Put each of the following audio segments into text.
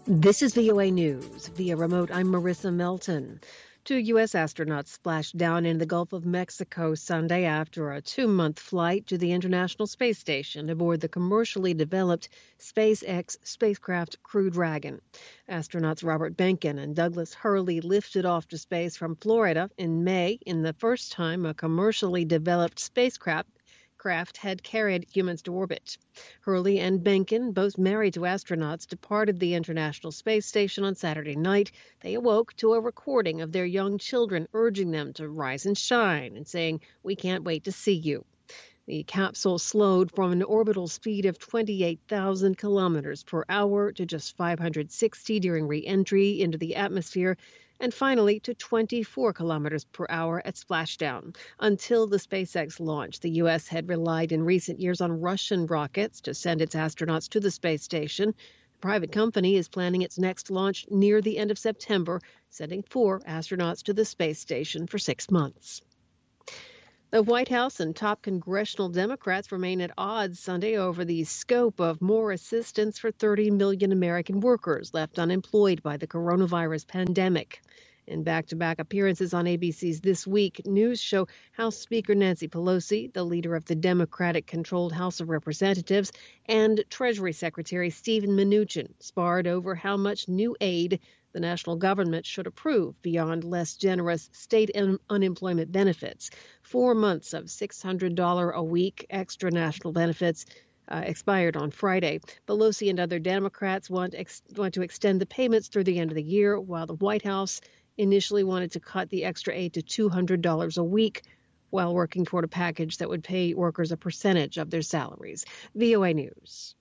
This is VOA News. Via remote, I'm Marissa Melton. Two U.S. astronauts splashed down in the Gulf of Mexico Sunday after a 2-month flight to the International Space Station aboard the commercially developed SpaceX spacecraft Crew Dragon. Astronauts Robert Behnken and Douglas Hurley lifted off to space from Florida in May in the first time a commercially developed spacecraft had carried humans to orbit. Hurley and Behnken, both married to astronauts, departed the International Space Station on Saturday night. They awoke to a recording of their young children urging them to rise and shine and saying, "We can't wait to see you." The capsule slowed from an orbital speed of 28,000 kilometers per hour to just 560 during re-entry into the atmosphere, and finally to 24 kilometers per hour at splashdown. Until the SpaceX launch, the U.S. had relied in recent years on Russian rockets to send its astronauts to the space station. The private company is planning its next launch near the end of September, sending 4 astronauts to the space station for 6 months. The White House and top congressional Democrats remain at odds Sunday over the scope of more assistance for 30 million American workers left unemployed by the coronavirus pandemic. In back-to-back appearances on ABC's This Week, news show House Speaker Nancy Pelosi, the leader of the Democratic-controlled House of Representatives, and Treasury Secretary Steven Mnuchin sparred over how much new aid the national government should approve beyond less generous state unemployment benefits. 4 months of $600 a week extra national benefits expired on Friday. Pelosi and other Democrats want to extend the payments through the end of the year, while the White House initially wanted to cut the extra aid to $200 a week while working toward a package that would pay workers a percentage of their salaries. VOA News.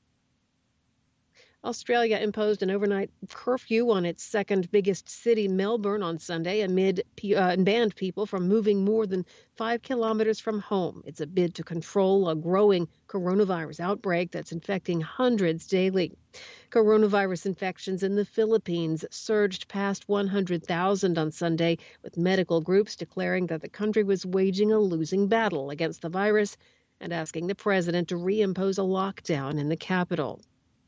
Australia imposed an overnight curfew on its second biggest city, Melbourne, on Sunday and banned people from moving more than 5 kilometers from home. It's a bid to control a growing coronavirus outbreak that's infecting hundreds daily. Coronavirus infections in the Philippines surged past 100,000 on Sunday, with medical groups declaring that the country was waging a losing battle against the virus and asking the president to reimpose a lockdown in the capital.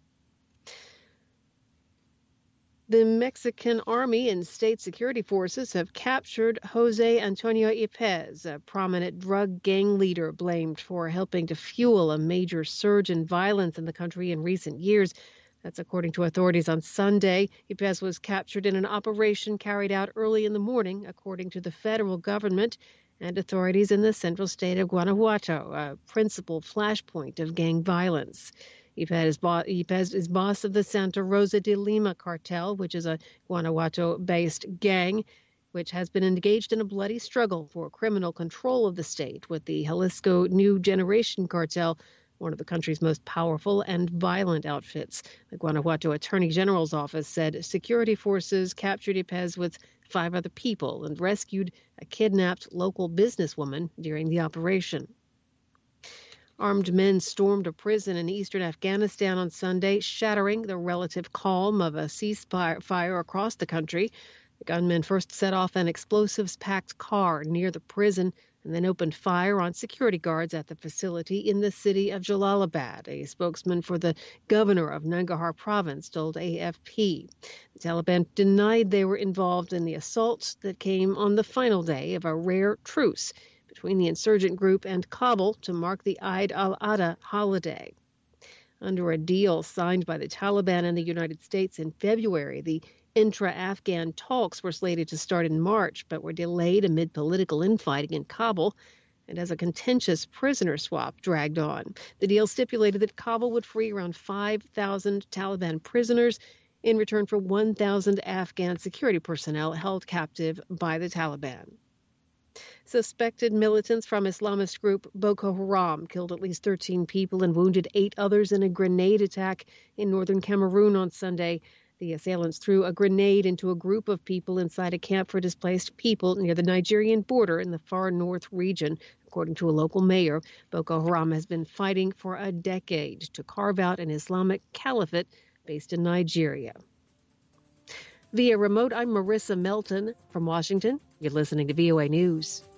The Mexican Army and state security forces have captured Jose Antonio Yepez, a prominent drug gang leader blamed for helping to fuel a major surge in violence in the country in recent years. That's according to authorities on Sunday. Yepez was captured in an operation carried out early in the morning, according to the federal government and authorities in the central state of Guanajuato, a principal flashpoint of gang violence. Yepez is boss of the Santa Rosa de Lima cartel, which is a Guanajuato-based gang, which has been engaged in a bloody struggle for criminal control of the state with the Jalisco New Generation cartel, one of the country's most powerful and violent outfits. The Guanajuato Attorney General's office said security forces captured Yepez with 5 other people and rescued a kidnapped local businesswoman during the operation. Armed men stormed a prison in eastern Afghanistan on Sunday, shattering the relative calm of a ceasefire across the country. The gunmen first set off an explosives-packed car near the prison and then opened fire on security guards at the facility in the city of Jalalabad. A spokesman for the governor of Nangarhar province told AFP. The Taliban denied they were involved in the assault that came on the final day of a rare truce between the insurgent group and Kabul to mark the Eid al-Adha holiday. Under a deal signed by the Taliban and the United States in February, the intra-Afghan talks were slated to start in March, but were delayed amid political infighting in Kabul and as a contentious prisoner swap dragged on. The deal stipulated that Kabul would free around 5,000 Taliban prisoners in return for 1,000 Afghan security personnel held captive by the Taliban. Suspected militants from Islamist group Boko Haram killed at least 13 people and wounded 8 others in a grenade attack in northern Cameroon on Sunday. The assailants threw a grenade into a group of people inside a camp for displaced people near the Nigerian border in the far north region. According to a local mayor, Boko Haram has been fighting for a decade to carve out an Islamic caliphate based in Nigeria. Via remote, I'm Marissa Melton from Washington. You're listening to VOA News.